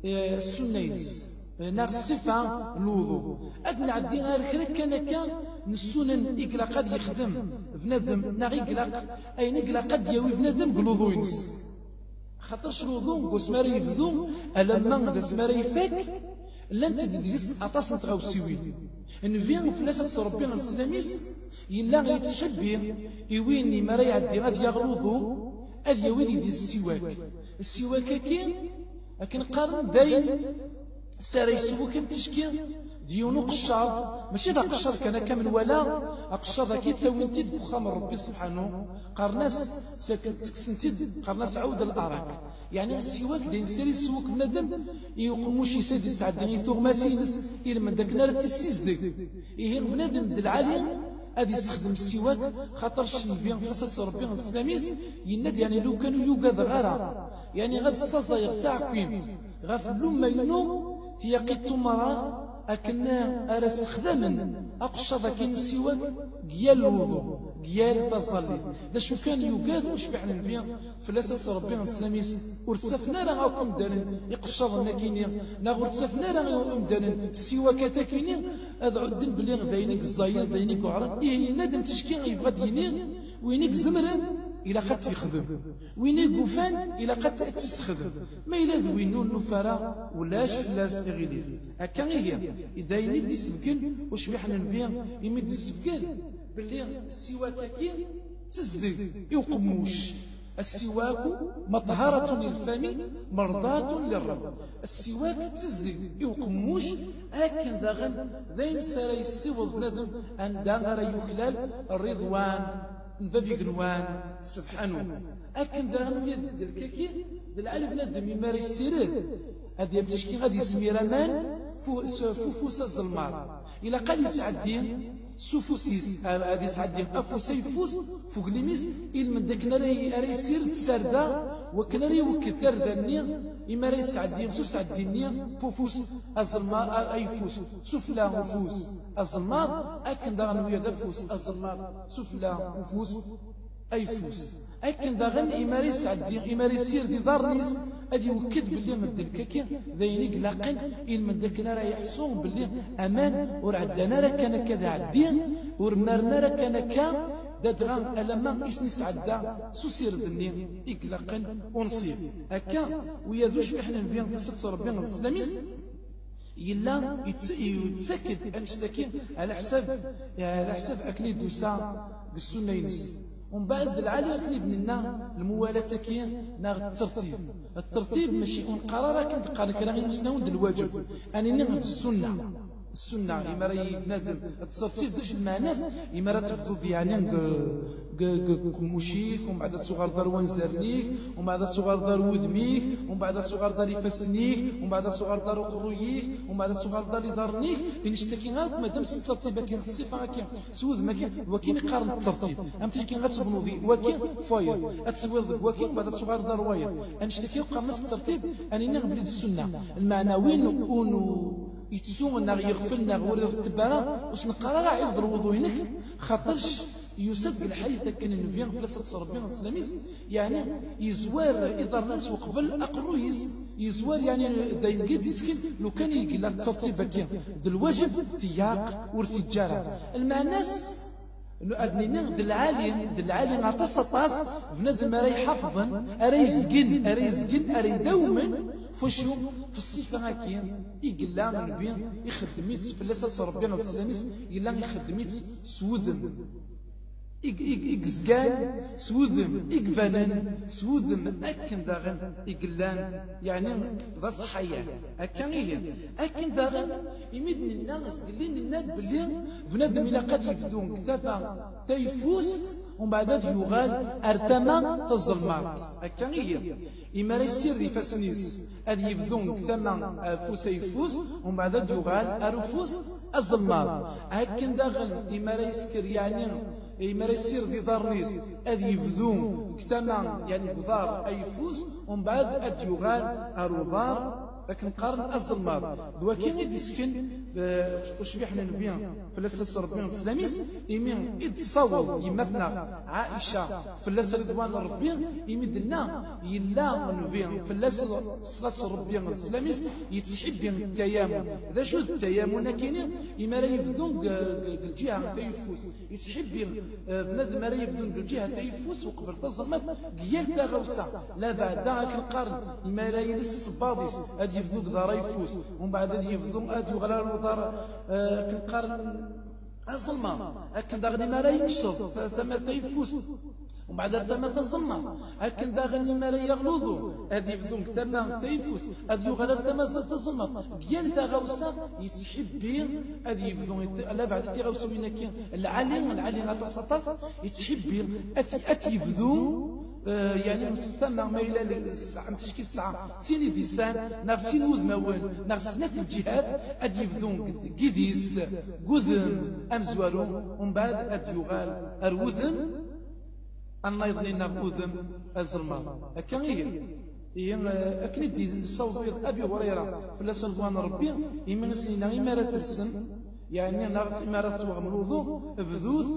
السنينس ناغ الصفة الوضوء أدنى عدي غير كرك كان نسونن إقلا قد يخدم بنادم ناغ إقلا أي نقلا قد يوي بنادم بالوضوء ينس خاطرش الوضوء وسماري يفذو ألما ذا سماري يفك لن تديس أطاس نتغاوسيوين إن فين فلاسة ربي عن السلاميس يلا غيتحبي يويني ما راي عدي غادي يغلوضو أذ يويدي دي السواك كي لكن قارن داين ساري يسوو كم تشكي ديونو قشار ماشي دا قشار كان كامل ولا قشار ذاك تساوي انت بخام ربي سبحانه قرناس سكسنتيد قرناس عود الأراك يعني السواك دين ساري يسوك بنادم يقوموش يسادي سعد يثوغ ماسينس إلا من داك نار تسيزدك إيه بنادم دالعالي هذا يستخدم السواك خاطر شنفيان فلسة ربي السلاميس يناد يعني لو كانوا يوجد غارة يعني غاد الصاصة تاع كوين غاف ما ينو تيقيتو مرة أكنا أرس خدما أقشى كين السواك قيال الوضوء قيال تصلي دا شو كان يوجد وش بحنا نبيا فلاسة ربي السلاميس ورتسفنا راه غاكم دارن يقشى النكينيا نا ورتسفنا راه دارن السواك تاكينيا هذا عدن بلي ذاينك الزايد ذاينك وعران إيه نادم تشكي يبغى ديني وينك زمران إلى قد تخدم وينك قفان إلى قد تستخدم ما إلا ذوينو النفرة ولاش لا استغليف هكا هي إذا يني سبقل وش بيحنا نبيا يمد السبقل باللي السواك كي تزدق يوقموش السواك مطهرة للفم مرضاة للرب السواك تزدق يوقموش هكا ذاغن ذين ساري السوض ندم أن داغر يخلال الرضوان نبابي قنوان سبحانه أكن ذاغن يد الكاكي دالعالي بنادم يماري السيرين هذا يمتشكي غادي يسمي رمان فوفوس الظلمار إلا قال يسعدين سوفوسيس هذه سعدين أفوس يفوس فوق ليميس إل من داك ناري يسير تساردا وكنري وكثر ذني إما ريس عدين سوس عديني فوفوس أزلماء أي فوس سفلا وفوس أزلماء أكن داغن ويا فوس أزلماء سفلا وفوس أي فوس أكن داغن إما ريس عدين إما ريس سير دي دارنيس أدي وكد باللي من دلكك ذينيك لاقن إن من دلكنا راه يحصون باللي أمان ورعدنا راه كان كذا عدين ورمرنا راه كان كا دادغان ألما إسنس عدا سوسير ذني إقلاقا ونصير هكا ويذوش إحنا نبيان فلسفة ربنا الإسلاميس إلا يتسكد أنشتكي على حساب أكني دوسا بالسنة ينس ومن بعد العالي أكني بننا الموالاة كي ناغ الترتيب ماشي قرار كنت قال كلامي مسنون الواجب أنا نغف السنة إما راهي بنادم التصرف داش المعناس إما راه تفضل يعني كموشيك ومن بعد تصغر دار وانزرنيك ومن بعد تصغر دار وذميك ومن بعد تصغر دار يفسنيك ومن بعد تصغر دار قرويك ومن بعد تصغر دار يضرنيك إن اشتكي غير مادام الترتيب كاين الصفة هكا سود ما كاين وكاين يقارن الترتيب أم تشكي غتبنو ذي وكاين فاير أتسويض وكاين بعد تصغر دار واير أن اشتكي وقارن الترتيب أني نغبل السنة المعنوي نكونوا يتسون يغفلنا غوري التبارة واش نقرا راه يضر وضوينك خاطرش يصدق الحديث كان النبي فلسفة ربنا الإسلاميس يعني يزوار إذا الناس وقبل أقرويس يزوار يعني داين قد يسكن لو كان يقول لك ترتيب كي الواجب تياق ورتجارة المعناس انه ادنينا دلعالي نعطس طاس بنادم راي حفظا اري يزقن اري دوما فشو في الصفه هكاين يقلا النبي يخدميت فلسفه ربنا الإسلاميس يلا يخدميت سودم إكزقان سوذم إكفانن سوذم أكن داغن إقلان يعني ذا صحيان أكن إيه أكن داغن يمد من الناس قلين الناد باللي بنادم إلا قد يفدون كتافا تيفوس ومن بعد يغال أرتما تظلمات أكن إيه إما يسير يفسنيس أد يفدون كتاما فوس يفوس ومن بعد يغال أرفوس الظلمات أكن داغن إما يسكر يعني إما يصير ذي دارنيس أذ يفذون كتما يعني بضار أي فوز ومن بعد أد يغال أروضار لكن قارن الظلمات دوا كي غيد يسكن واش بيحنا نبيان فلسفة ربنا الإسلاميس يمين يتصور يمثنا عائشة فلسفة رضوان ربي يمدنا يلا نبيان فلسفة ربنا الإسلاميس يتحب التيامن ذا شو التيامن كاين يما راه يفدون الجهة تيفوس يتحب بنادم راه يفدون الجهة تيفوس وقبل الظلمات قيال دا غوسا لا بعد ذاك القرن يما راه يلس البابيس يفذوك دار يفوس ومن بعد يفذون يغلى الوضار كنقارن الظلمة لكن داغني ما راه ينشط ثم يفوس ومن بعد ثم الظلمة لكن داغني ما راه يغلظوا هذه يفذون ثم يفوس هذه يغلى ثم الظلمة كيان دا غوسا يتحب بين هذه يفذون لا بعد تي غوسا وين كاين العالي غاتسطاس يتحب بين اتي يفذون يعني ثم ما إلى عم تشكيل ساعة سيني ديسان ناغ سين وذماون ناغ سنة الجهاد أد يفذون قديس قذم أمزوالو ومن بعد أد يغال أروذم أنا يظنين قذم أزرما هكا هي أكني دي صوت أبي هريرة فلسن رضوان ربي يمن سنين إمارة ترسم يعني ناغ إمارة وغمروضو بذوث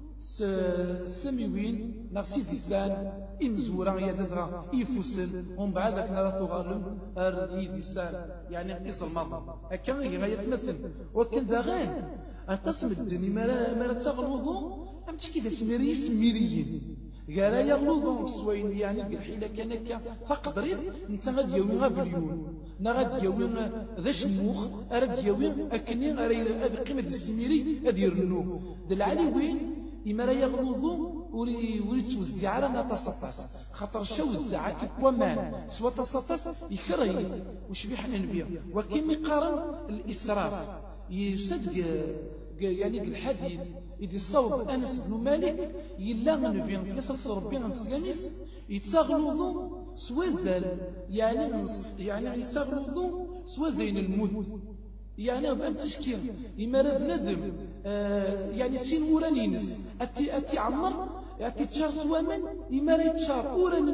سميوين نغسي ديسان إمزورا يددغا يفوسل ومن بعد كنا ثغالم أرضي ديسان يعني إصرما هكا غاية تمثل وكن داغان أتصم الدنيا ما تغلوضو أم تشكي ذا سميريين قال يغلوضو سوين يعني بالحيلة كانك فقدريت انت غادي يوينها باليون غادي يوين ذا شموخ أراد يوين أكني أراد قيمة السميري أدي يرنوه دلعالي وين إما راه يغلوظو ولي توزع على ما تسطاس خاطر شو وزع كي ومان سوا تسطاس يكره وش بيحنا نبيع وكيم يقارن الإسراف يصدق يعني الحديث إذا صوب أنس بن مالك يلا من نبيع فلسفة ربنا الإسلاميس يتغلوظو سوا زال يعني يتغلوظو سوا زين الموت يعني بأم تشكيل إما راه بنادم يعني سين ورانينس أتي عمر أتي تشار سوامن إما راه يتشار ورانين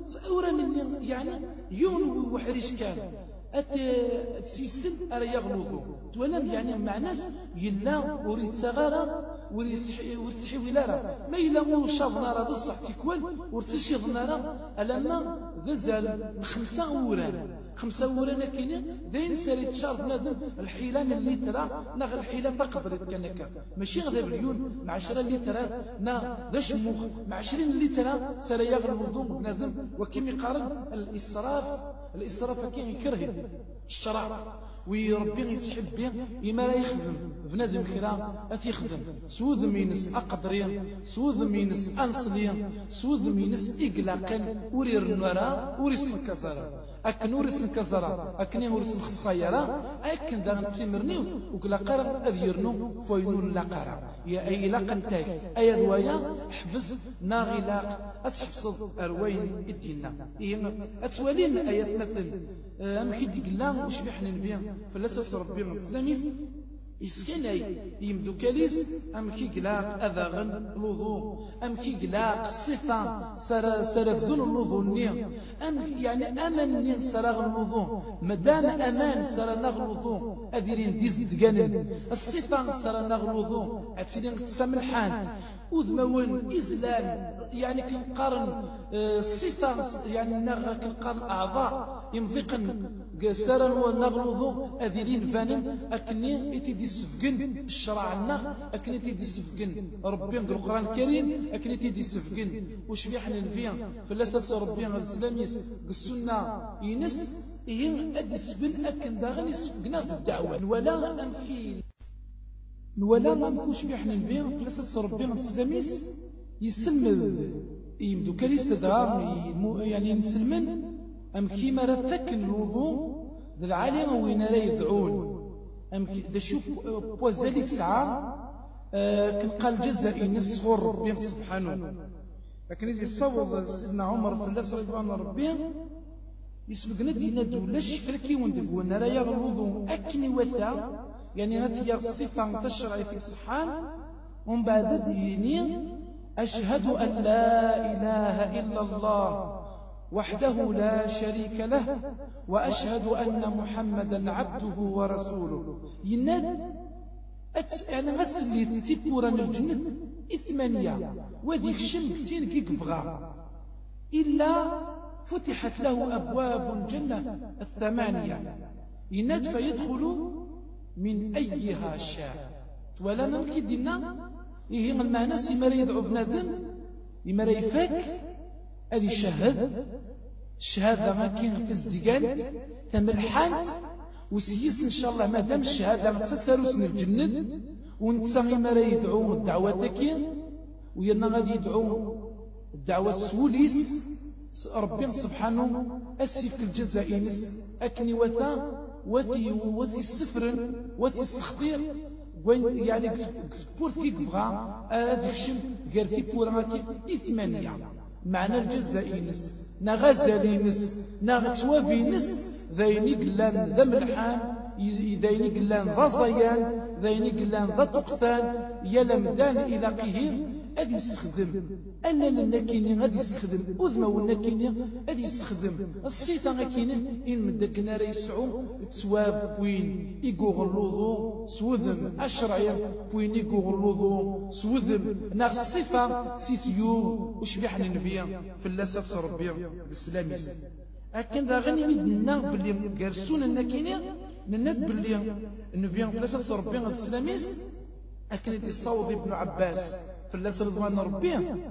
أوران يعني يون وحريش كان تسيسل أرى يغلوظو تولم يعني مع ناس يلا وريد صغارة ورتحي ولارة ما إلا مو شاف نارا ضصح تكوال ورتشيض نارا ألما ذزال 5 وران 5 وران كاينين داين ساري تشارف نادم الحيلان اللي ترى ناغ الحيلة تقدر كانك ماشي غدا بليون مع 10 اللي ترى نا ذا شموخ مع 20 اللي ترى ساري يغلب الوضوء بنادم وكيما يقارن الإسراف كاين يكره الشرع ويربي يتحب به إما لا يخدم بنادم كرا أتيخدم سوذ مينس أقدرين سوذ مينس أنصلين سوذ مينس إقلاقا ورير النورا وريس الكزارة أكن وريس الكزارة أكن وريس الخصايرة أكن دا تمرنيو وقلاقا أذيرنو فوينون لاقارا يا أي لاقا تاك أي ذوايا حبس ناغي لاق أتحفظ أروين الدينا أتوالين آيات مثل أمكي ديقلا وش بيحن البيان فلسة ربي الإسلامي إسكناي يمدو كاليس أمكي قلاق أذاغن الوضوء أمكي قلاق الصفة سرفذون الوضوء النية يعني أمن نين سراغ الوضوء مدام أمان سرناغ الوضوء أذيرين ديز دقانن الصفة سرناغ الوضوء أتسلين تسمى الحانت وذمون إزلال يعني كنقارن الصفة يعني كنقارن أعضاء ينفقن سرا ونغلظ أذيرين فانن أكني إتدي السفقن الشرع لنا أكني إتدي السفقن ربي القرآن الكريم أكني إتدي السفقن وش بيحن الفيا فلاسة ربي الإسلام السنة ينس إيه أدي السفقن أكن داغن يسفقنا في الدعوة ولا ما نكوش بيحن الفيا فلاسة ربي الإسلام يسلم يمدو كاليس تدغار يعني نسلمن أم كيما رفكن الوضوء ذا العالم وين لا يدعون أم ذا شوف بوزاليك ساعة كان قال جزائي نصغر ربي سبحانه لكن اللي صوب سيدنا عمر في الله رضوان ربي يسبقنا دينا دولاش فركي وندق وين لا يغل الوضوء أكني وثا يعني هذه الصفة تشرع في الصحان ومن بعد ديني أشهد أن لا إله إلا الله وحده لا شريك له وأشهد أن محمدا عبده ورسوله يناد يعني غسل لي تيبورا الجنة 8 وذي الشم كتير كيك بغا إلا فتحت له أبواب الجنة 8 يناد فيدخل من أيها شاء ولا ممكن دينا إيه المعنى سيما يدعو بنادم إما يفك هذه الشهادة ما كاين تصدقانت تملحانت وسيس إن شاء الله ما دام الشهادة ما تسالوس الجنة ونتسمي ما يدعو الدعوة كاين وينا غادي يدعو الدعوة سوليس ربي سبحانه أسيف الجزاء نس أكني وثي السفر وثي السخطير وين يعني سبورت كيك بغا هذا الشم قال بورا كي 8 معنى الجزائي نس نغزالي نس نغتوافي نس ذايني قلان ذا ملحان ذايني قلان ذا صيان ذايني قلان ذا تقثان يلمدان إلى قهير أدي يستخدم أنا لنكيني غادي يستخدم أذما ونكيني غادي يستخدم الصيتا غاكيني إن مدكنا راه يسعو تواب وين يقوغ اللوضو سوذم أشرعي وين يقوغ اللوضو سوذم ناغ الصفة سيتيو وشبيح النبي في اللاسة ربي بالسلام لكن ذا غني مدنا باللي قرسون النكيني نناد باللي النبي في اللاسة ربي بالسلام أكن يصوض ابن عباس فلاس رضوان ربي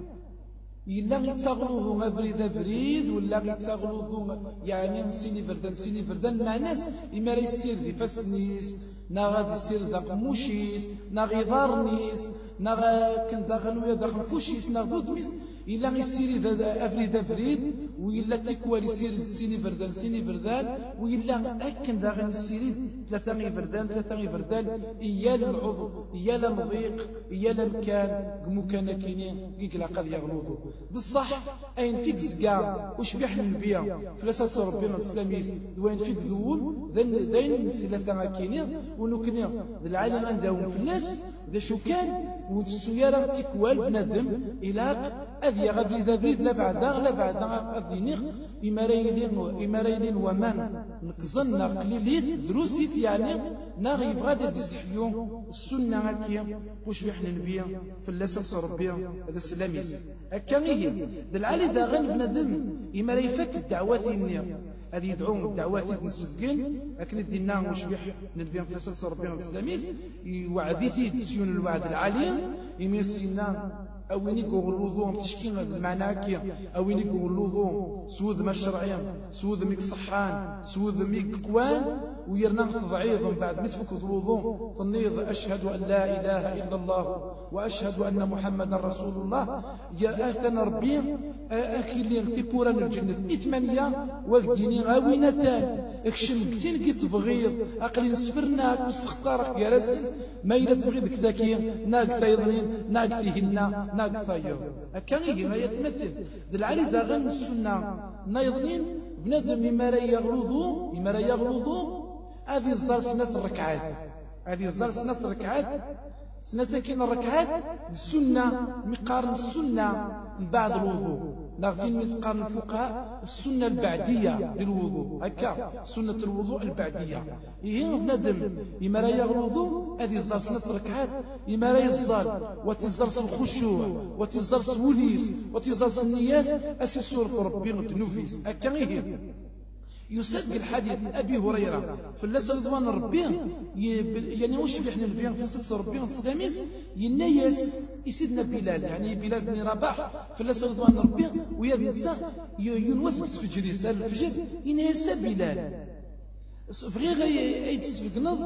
إلا يتغلوه غبريد بريد ولا يتغلوه يعني سيني فردان مع ناس إما راه يسير دي فاسنيس نا غادي يسير داك موشيس نا غيضارنيس نا كن داخل داخل فوشيس نا غودميس إلا غيسيري أفريد وإلا تكوالي سيري سيني فردان وإلا أكن داغن السيري ثلاثة غي فردان إيال العضو إيال المضيق إيال المكان مكان كيني كيكلا قد يغلوضو بالصح أين فيك زكا وش بيحن النبيا فلاسة ربنا الإسلامي وين فيك ذول ذين ثلاثة كيني ونكني العالم عندهم في الناس ذا شو كان ونتسويا تيكوال بنادم إلى أذي غبري ذا بريد لا بعدا أذينيغ إما رايلين ومان نكزن قليليت دروسيت يعني ناغ يبغى دي السحيو السنة هكيا وش بيحنا نبيا في اللاسة ربيا هذا السلاميس هكا غيه ذا العالي ذا غن بنادم إما لا يفك الدعوات النية هذه يدعون الدعوات نسفقين لكن الدينا وش بيح نبيا في اللاسة ربيا السلاميس يوعديتي تسيون الوعد العالي يميسينا أويني قولوضو تشكين المعنى كي أويني قولوضو سوذ ما الشرعية سوذ ميك صحان سوذ ميك قوان ويرنا تضعيض من بعد مثلك ضروضو تنيض أشهد أن لا إله إلا الله وأشهد أن محمدا رسول الله يا أهتنا ربي أكل يغتبورا الجنة إثمانية والديني غاوينتان اكشم كتين كي تبغيض أقل نسفرناك وسختارك يا رسل ما إلا تبغيض كتاكي ناك تايضنين ناك تيهنا ناك تايض هكا غير ما يتمثل ذا العلي ذا غن السنة نايضنين بنادم إما لا يغلظو هذه الزار سنة الركعات سنة كين الركعات السنة مقارن السنة من بعد الوضوء ناغفين متقارن الفقهاء السنة البعدية للوضوء هكا سنة الوضوء البعدية إيه بنادم إما لا يغلظو هذه الزار سنة الركعات إما لا يزال وتزرس الخشوع وتزرس وليس وتزرس النياس أسيسور في ربي النفيس هكا غير يسجل حديث أبي هريرة في اللسة رضوان ربي يعني وش في احنا نبيان في اللسة ربي السلاميس ينيس يسيدنا بلال يعني بلال بن رباح في اللسة رضوان ربي ويا بنتسا ينوس في جريس الفجر ينيس بلال فغي غاية يتسفقنا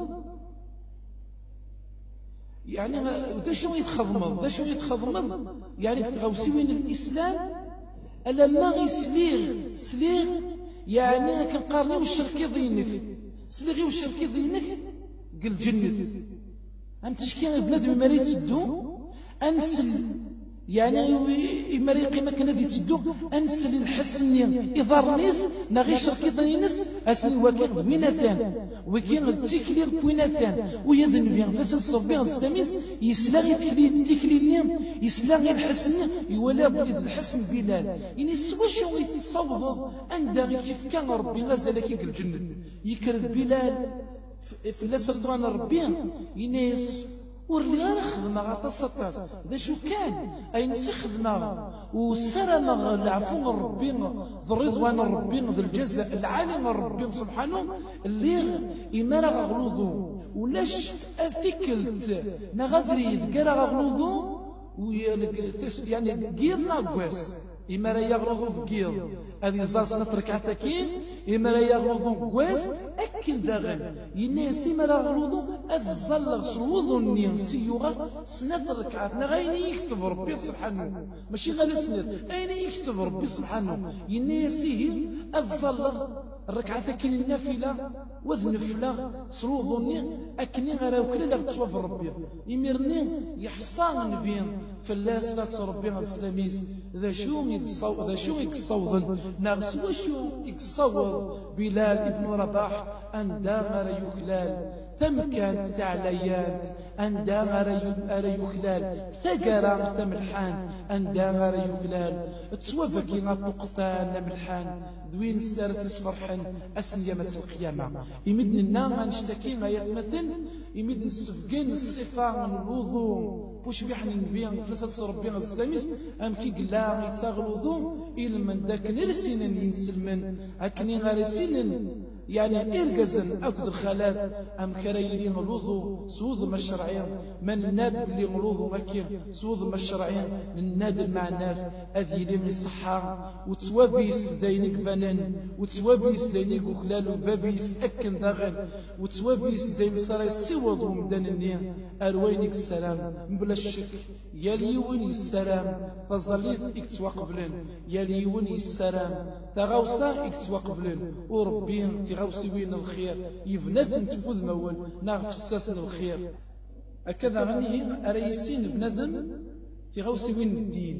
يعني دا شو يتخضمض يعني تغوسوين الإسلام ألا ما يسليغ يعني كنقارني والشركي ضينك سلغي والشركي ضينك قل جنث أم تشكي بنادم ما يتسدو أنسل يعني إما يقيم كان دي تسدو أنسل الحسن إضار نيس نغي شركي ضينس أسن وكين ويناتان وكين التكلير ويناتان ويدن بيان فاس الصبيان السلاميس يسلغي تكلير يسلغي الحسن يولا بلد الحسن بلال يعني سوا شو يتصوض عندها كيف كان ربي غزالك الجنة يكرد بلال في اللسر دوان ربي ينيس ورلي غير خدمة غاطاس ذا شو كان أي نسي خدمة وسرنا العفو ربي ذا الرضوان ربي ذا الجزاء العالم ربي سبحانه اللي إمارة غلوظو ولاش أثكلت نغدري ذكرا غلوظو يعني قيرنا قواس إما لا يغلظوا بقيض هذه زال سنة ركعة كين إما لا يغلظوا قواس أكل داغن ينسي ما لا يغلظوا أتزلغ سلوظوا النيم سيوغا سنة ركعة غاين يكتب ربي سبحانه ماشي غير سنة أين يكتب ربي سبحانه ينسيه أتزلغ الركعة كين النافلة وذنفلة سلوظوا النيم أكني غير وكلا لا تسوى ربي يمرني يحصان بين فلا صلاة ربي على السلاميس ذا شو يتصوضن ناغس وشو يتصور بلال ابن رباح أن دامر يكلال ثم كانت تعليات أن دامر يكلال ثقرا تملحان أن دامر يكلال توفك نطقثان ملحان دوين السارة تسفرحن أسن يمس القيامة يمدن النام نشتكي ما يتمثل يمدن السفقين الصفة من الوضوء وش بيحن النبيان فلسة ربينا الإسلاميس أم كي قلا يتغلظو إلى من ذاك نرسين ينسلمن أكني غارسين يعني إرقزن أكد الخلاف أم كريلين الوضو سوض ما الشرعين من ناد اللي غلوظو مكي سوض ما الشرعين من نادل مع الناس أذيلين الصحة وتوابيس دينك بنان وتوابيس دينك وخلال وبابيس أكن داغن وتوابيس دين سراي سوض ومدان النية أروينك السلام بلا الشك يليوني السلام فظليت اكتوا قبلن يليوني السلام تغوصا اكتوا قبلن وربي تغوصي وين الخير يفنث تفوذ مول ناغف الساسن الخير هكذا غنيه أريسين بندم تغوصي وين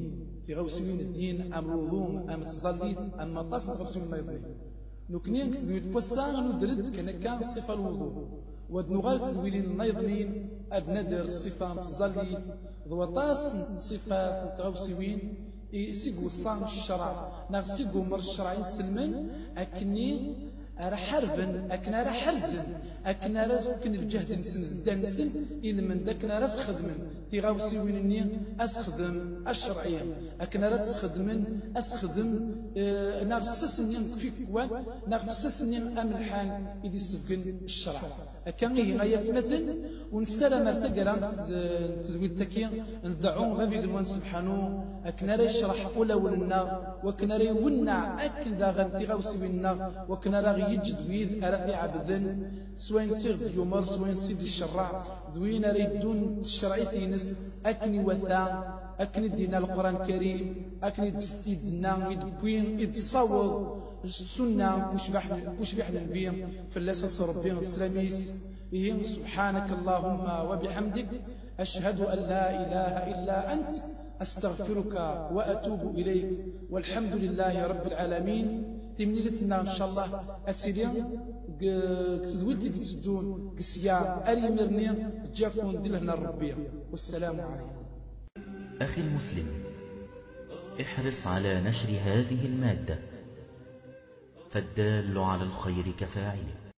الدين أم الوضوم أم التزليد أم مطاس تغوصي وين ما يبغي نكنين كذو يتوسع ندرد كان صفة الوضوء ودنغال تدويلين النيضنين أدنادر الصفة متزالي ذوطاس صفة تغوسيوين سيقو الصام الشرع ناغ سيقو مر الشرعين سلمن أكني أرى حربا أكنا أرى حرزا أكنا رزقن الجهد نسن الدنسن إن من ذاكنا راس خدمن تيغاوسي وينني أسخدم الشرعية أكنا راس خدمن أسخدم نغسسني في كوان نغسسني أملحان إذا سفقن الشرع أكان هي غاية مثل ونسال مرتقلا تدويل التكية ندعو غبي قلوان سبحانه أكنا راه يشرح أولى ولنا وكنا راه يونع أكن دا غنتي غاوسي وينا وكنا راه يجد ويد أرافي عبدن سواء سير ديومر سواء سيد الشرع دوين راه يدون الشرعي نس أكني وثا أكني دينا القرآن الكريم أكني يدنا يدكوين يتصور السنة وشبح النبي فلاسة ربي السلاميس سبحانك اللهم وبحمدك أشهد أن لا إله إلا أنت أستغفرك وأتوب إليك والحمد لله رب العالمين تمنيلتنا إن شاء الله أتسيريا كتدولتي دي تسدون كسيا أري مرنيا جاكم دلهنا الربية والسلام عليكم. أخي المسلم، احرص على نشر هذه المادة، فالدال على الخير كفاعله.